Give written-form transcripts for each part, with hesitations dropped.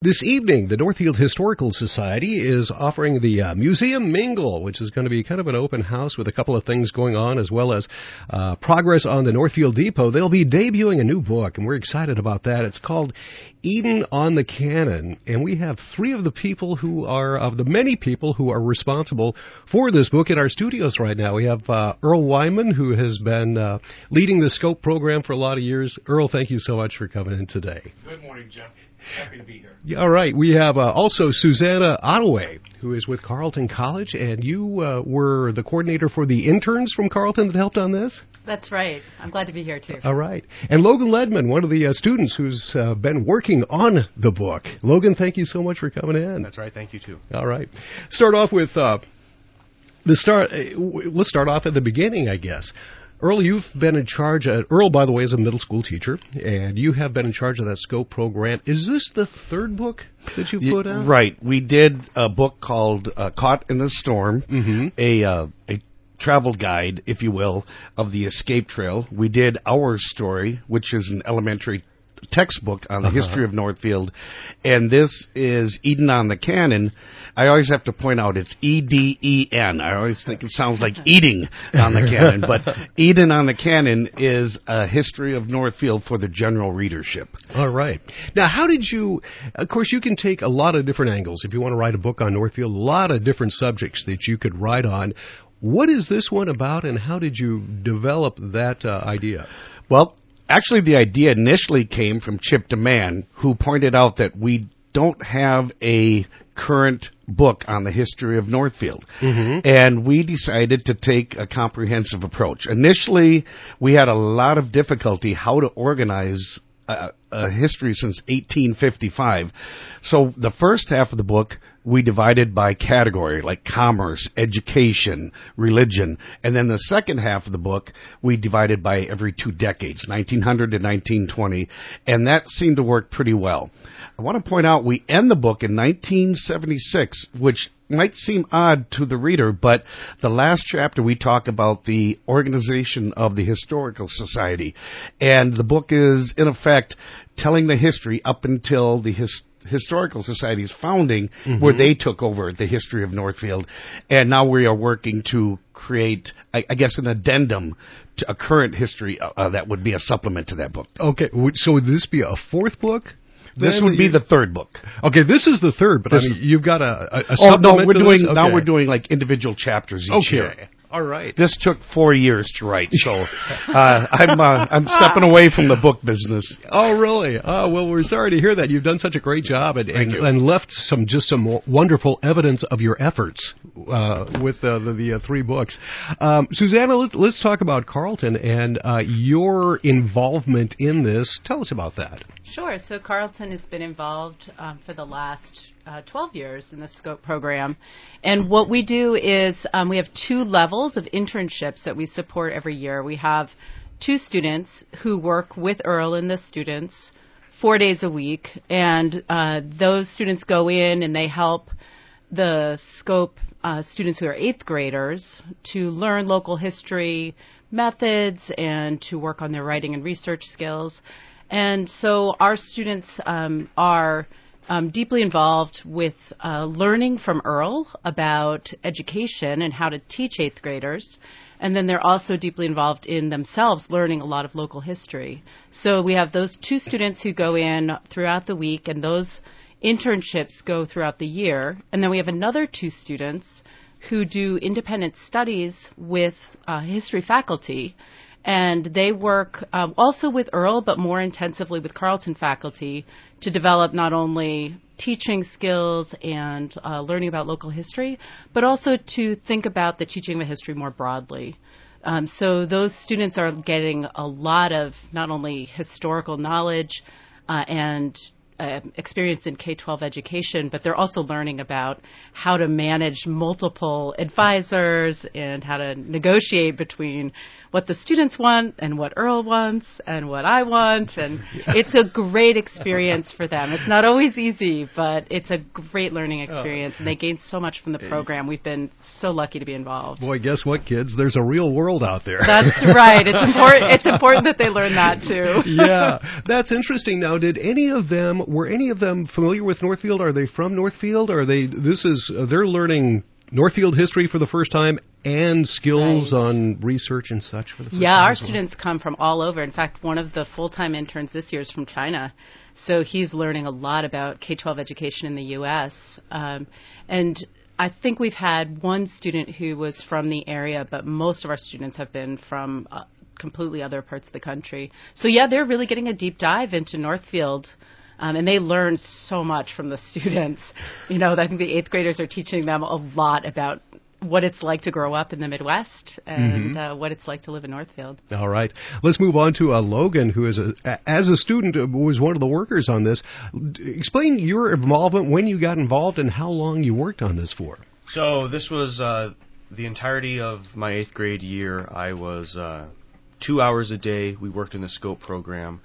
This evening, the Northfield Historical Society is offering the Museum Mingle, which is going to be kind of an open house with a couple of things going on, as well as progress on the Northfield Depot. They'll be debuting a new book, and we're excited about that. It's called Eden on the Cannon, and we have three of the many people who are responsible for this book in our studios right now. We have Earl Wyman, who has been leading the SCOPE program for a lot of years. Earl, thank you so much for coming in today. Good morning, Jeff. Happy to be here. Yeah, all right. We have also Susanna Ottaway, who is with Carleton College, and you were the coordinator for the interns from Carleton that helped on this? That's right. I'm glad to be here, too. All right. And Logan Ledman, one of the students who's been working on the book. Logan, thank you so much for coming in. That's right. Thank you, too. All right. Start off with let's start off at the beginning, I guess. Earl, you've been in charge. Earl, by the way, is a middle school teacher, and you have been in charge of that SCOPE program. Is this the third book that you put out? Right. We did a book called Caught in the Storm, a travel guide, if you will, of the escape trail. We did Our Story, which is an elementary textbook on the history of Northfield, and this is Eden on the Cannon. I always have to point out it's E-D-E-N. I always think it sounds like eating on the cannon, but Eden on the Cannon is a history of Northfield for the general readership. All right. Now, how did you, of course, you can take a lot of different angles. If you want to write a book on Northfield, a lot of different subjects that you could write on. What is this one about, and how did you develop that idea? Well, actually, the idea initially came from Chip DeMann, who pointed out that we don't have a current book on the history of Northfield. And we decided to take a comprehensive approach. Initially, we had a lot of difficulty how to organize a history since 1855. So the first half of the book we divided by category, like commerce, education, religion. And then the second half of the book we divided by every 2 decades, 1900 to 1920. And that seemed to work pretty well. I want to point out we end the book in 1976, which might seem odd to the reader, but the last chapter we talk about the organization of the Historical Society. And the book is, in effect, telling the history up until the Historical Society's founding, where they took over the history of Northfield. And now we are working to create, I guess, an addendum to a current history that would be a supplement to that book. Okay, so would this be a fourth book? This would be the third book. Okay, this is the third, but I mean, you've got a supplement to this? Now we're doing like individual chapters each year. All right. This took 4 years to write, so I'm stepping away from the book business. Oh, really? Oh, well, we're sorry to hear that. You've done such a great job and left some wonderful evidence of your efforts with the 3 books. Susanna, let's talk about Carleton and your involvement in this. Tell us about that. Sure. So Carleton has been involved for the last 12 years in the SCOPE program. And what we do is we have 2 levels of internships that we support every year. We have 2 students who work with Earl and the students 4 days a week. And those students go in and they help the SCOPE students who are 8th graders to learn local history methods and to work on their writing and research skills. And so our students are deeply involved with learning from Earl about education and how to teach 8th graders. And then they're also deeply involved in themselves learning a lot of local history. So we have those 2 students who go in throughout the week, and those internships go throughout the year. And then we have another 2 students who do independent studies with history faculty. And they work also with Earl, but more intensively with Carleton faculty to develop not only teaching skills and learning about local history, but also to think about the teaching of history more broadly. So those students are getting a lot of not only historical knowledge and experience in K-12 education, but they're also learning about how to manage multiple advisors and how to negotiate between what the students want and what Earl wants and what I want. And it's a great experience for them. It's not always easy, but it's a great learning experience. And they gain so much from the program. We've been so lucky to be involved. Boy, guess what, kids? There's a real world out there. That's right. It's important that they learn that, too. Yeah, that's interesting. Now, were any of them familiar with Northfield? Are they from Northfield? They're learning Northfield history for the first time and skills on research and such for the first time? Yeah, our students come from all over. In fact, one of the full-time interns this year is from China. So he's learning a lot about K-12 education in the U.S. And I think we've had one student who was from the area, but most of our students have been from completely other parts of the country. So, yeah, they're really getting a deep dive into Northfield. And they learn so much from the students. You know, I think the 8th graders are teaching them a lot about what it's like to grow up in the Midwest and what it's like to live in Northfield. All right. Let's move on to Logan, who is, as a student, was one of the workers on this. Explain your involvement, when you got involved, and how long you worked on this for. So this was the entirety of my 8th grade year. I was 2 hours a day. We worked in the SCOPE program.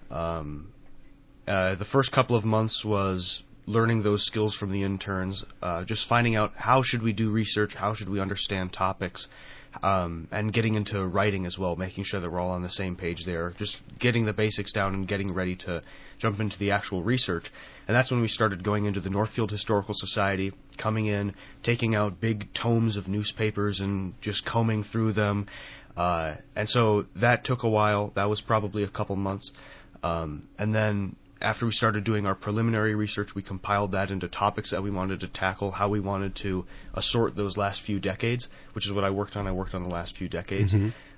The first couple of months was learning those skills from the interns, just finding out how should we do research, how should we understand topics, and getting into writing as well, making sure that we're all on the same page there, just getting the basics down and getting ready to jump into the actual research. And that's when we started going into the Northfield Historical Society, coming in, taking out big tomes of newspapers and just combing through them. And so that took a while. That was probably a couple months. And then after we started doing our preliminary research, we compiled that into topics that we wanted to tackle, how we wanted to assort those last few decades, which is what I worked on. I worked on the last few decades.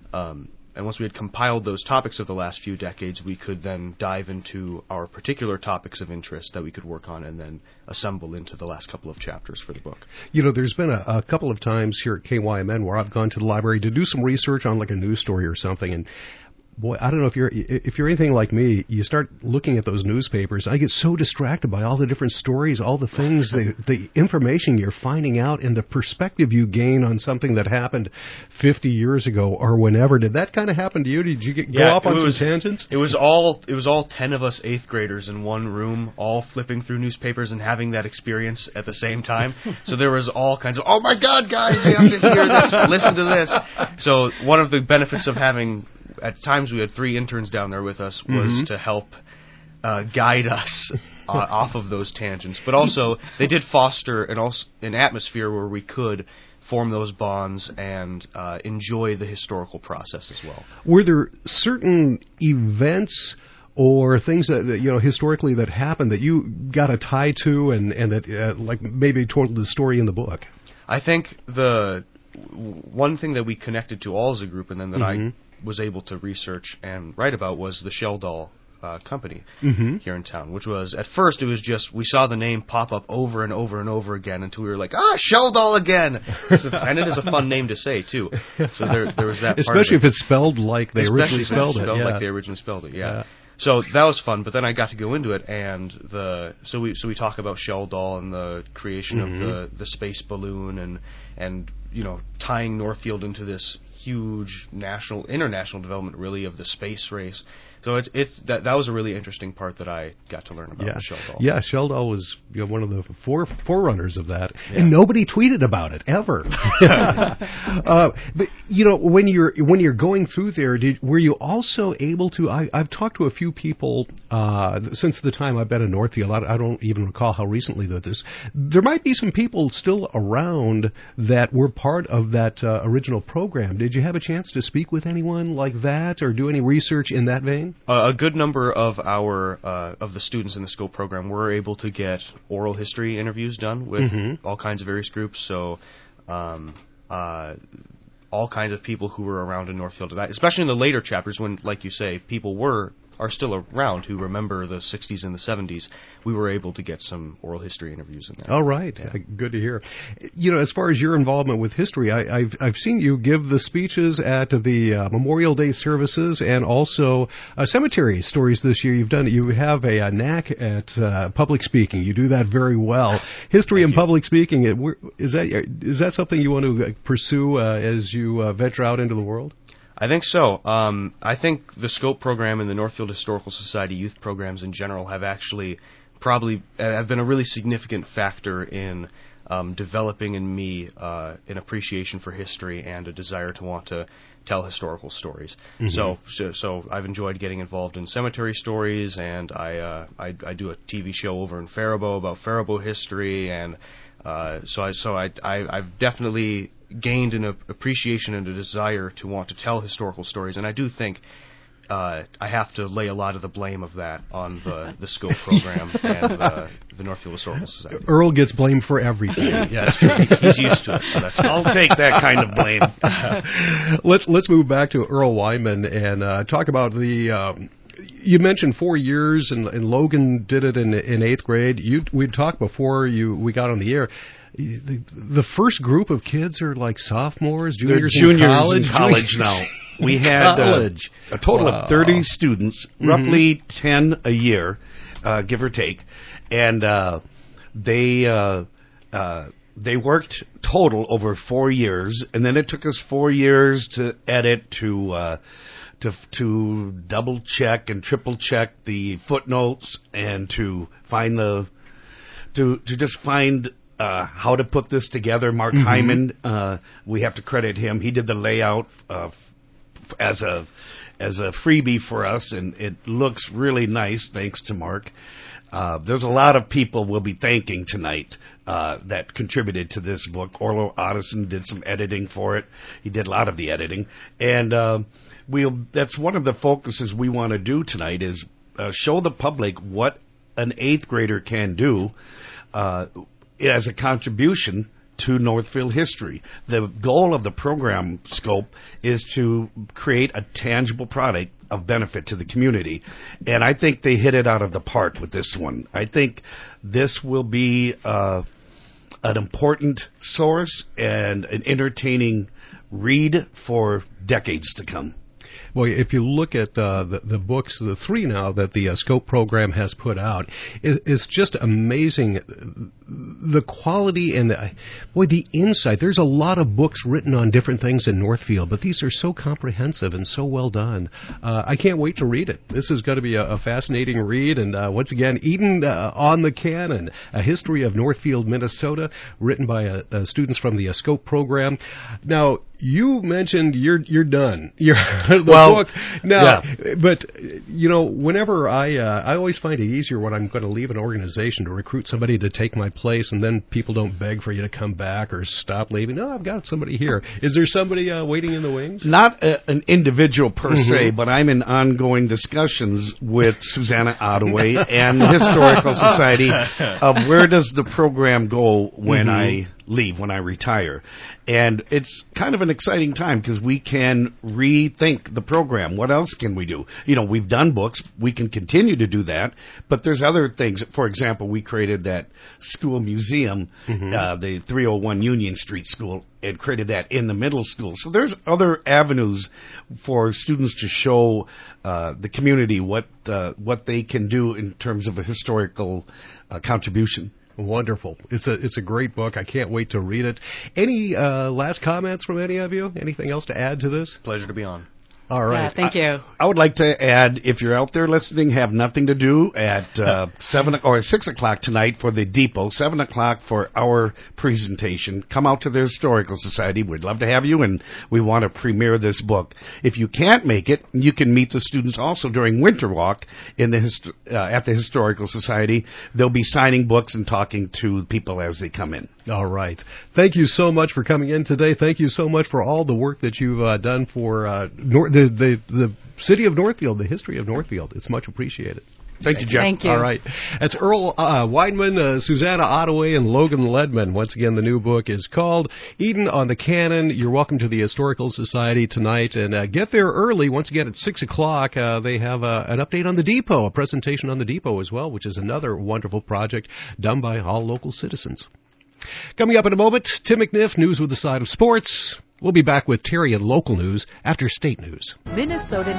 And once we had compiled those topics of the last few decades, we could then dive into our particular topics of interest that we could work on and then assemble into the last couple of chapters for the book. You know, there's been a couple of times here at KYMN where I've gone to the library to do some research on like a news story or something, and boy, I don't know if you're anything like me. You start looking at those newspapers. I get so distracted by all the different stories, all the things, the information you're finding out, and the perspective you gain on something that happened 50 years ago or whenever. Did that kind of happen to you? Did you go off on some tangents? It was all 10 of us 8th graders in one room, all flipping through newspapers and having that experience at the same time. So there was all kinds of, oh my God, guys, you have to hear this, listen to this. So one of the benefits of having, at times we had 3 interns down there with us, was to help guide us off of those tangents. But also, they did foster an atmosphere where we could form those bonds and enjoy the historical process as well. Were there certain events or things that historically that happened that you got a tie to and that like maybe told the story in the book? I think the one thing that we connected to all as a group, and then that I was able to research and write about, was the Sheldal company here in town, which was, at first, it was just, we saw the name pop up over and over and over again until we were like, Sheldal again! And it is a fun name to say, too. So there was that especially if it's spelled like they originally spelled it. Like they originally spelled it, yeah. So that was fun, but then I got to go into it, and so we talk about Sheldal and the creation of the space balloon and tying Northfield into this huge international development, really, of the space race. So that was a really interesting part that I got to learn about Sheldal. Yeah, Sheldal was one of the forerunners of that, and nobody tweeted about it ever. But when you're going through there, were you also able to? I've talked to a few people since the time I've been in Northfield. I don't even recall how recently that is. There might be some people still around that were part of that original program. Did you have a chance to speak with anyone like that, or do any research in that vein? A good number of of the students in the SCOPE program were able to get oral history interviews done with all kinds of various groups. So, all kinds of people who were around in Northfield, especially in the later chapters when, like you say, people are still around who remember the 60s and the 70s. We were able to get some oral history interviews in there. All right. Yeah. Good to hear. As far as your involvement with history, I've seen you give the speeches at the Memorial Day services and also cemetery stories this year. You have a knack at public speaking. You do that very well. History and public speaking, is that something you want to pursue as you venture out into the world? I think so. I think the SCOPE program and the Northfield Historical Society youth programs in general have actually probably have been a really significant factor in developing in me an appreciation for history and a desire to want to tell historical stories. Mm-hmm. So I've enjoyed getting involved in cemetery stories, and I do a TV show over in Faribault about Faribault history, and so I've definitely gained an appreciation and a desire to want to tell historical stories, and I do think I have to lay a lot of the blame of that on the SCOPE program and the Northfield Historical Society. Earl gets blamed for everything. Yeah, that's true. He's used to it, so that's I'll take that kind of blame. Let's move back to Earl Weinman and talk about the. You mentioned 4 years, and Logan did it in 8th grade. We'd talked before we got on the air. The first group of kids are like sophomores, juniors in college now. We had a total of 30 students, roughly 10 a year, give or take, and they worked total over 4 years, and then it took us 4 years to edit, to double check and triple check the footnotes, and to find just find how to put this together. Mark Hyman, we have to credit him. He did the layout as a freebie for us, and it looks really nice thanks to Mark. There's a lot of people we'll be thanking tonight that contributed to this book. Orlo Otteson did some editing for it. He did a lot of the editing, and that's one of the focuses we want to do tonight is show the public what an 8th grader can do as a contribution to Northfield history. The goal of the program SCOPE is to create a tangible product of benefit to the community, and I think they hit it out of the park with this one. I think this will be an important source and an entertaining read for decades to come. Well, if you look at the books, the 3 now that the SCOPE program has put out, it's just amazing the quality and the insight. There's a lot of books written on different things in Northfield, but these are so comprehensive and so well done. I can't wait to read it. This is going to be a fascinating read. And once again, Eden on the Cannon, A History of Northfield, Minnesota, written by students from the SCOPE program. Now, you mentioned you're done. Book now, yeah. But whenever I always find it easier when I'm going to leave an organization to recruit somebody to take my place, and then people don't beg for you to come back or stop leaving. No, I've got somebody here. Is there somebody waiting in the wings? Not an individual per se, but I'm in ongoing discussions with Susanna Ottaway and the Historical Society of where does the program go when I leave, when I retire. And it's kind of an exciting time because we can rethink the program. What else can we do? We've done books. We can continue to do that. But there's other things. For example, we created that school museum, the 301 Union Street School, and created that in the middle school. So there's other avenues for students to show the community what they can do in terms of a historical contribution. Wonderful. It's a great book. I can't wait to read it. Any last comments from any of you? Anything else to add to this? Pleasure to be on. All right. Yeah, thank you. I would like to add, if you're out there listening, have nothing to do at 7 or 6 o'clock tonight for the depot, 7 o'clock for our presentation. Come out to the Historical Society. We'd love to have you, and we want to premiere this book. If you can't make it, you can meet the students also during Winter Walk at the Historical Society. They'll be signing books and talking to people as they come in. All right. Thank you so much for coming in today. Thank you so much for all the work that you've done for the city of Northfield, the history of Northfield. It's much appreciated. Thank you, Jeff. Thank you. All right. That's Earl Weinman, Susanna Ottaway, and Logan Ledman. Once again, the new book is called Eden on the Cannon. You're welcome to the Historical Society tonight. And get there early. Once again, at 6 o'clock, they have an update on the depot, a presentation on the depot as well, which is another wonderful project done by all local citizens. Coming up in a moment, Tim McNiff, news with a side of sports. We'll be back with Terry and local news after state news. Minnesota